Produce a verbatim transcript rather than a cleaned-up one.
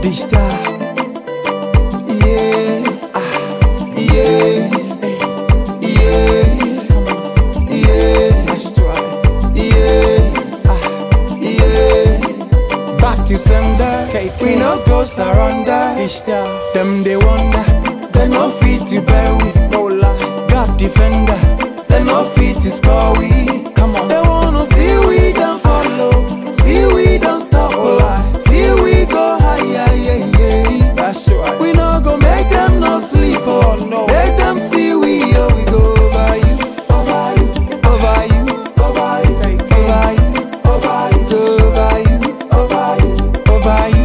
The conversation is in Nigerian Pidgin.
Dishta. Yeah, ah, yeah, yeah, yeah. Let's try. Yeah, ah, yeah. Back to sender. We no go surrender. Dishta. Them they wonder. They no fit to bury. No lie. God defender. They no fit to score we. Come on. They wanna see we don't follow. See we don't stop. Oh, see we go higher. Yeah, yeah. That's right. We no go make them no sleep. Oh no. Make them see we. Oh, we go over you. Over you. Over you. Over you. Over you. Over you. Over you. Over you. Over you.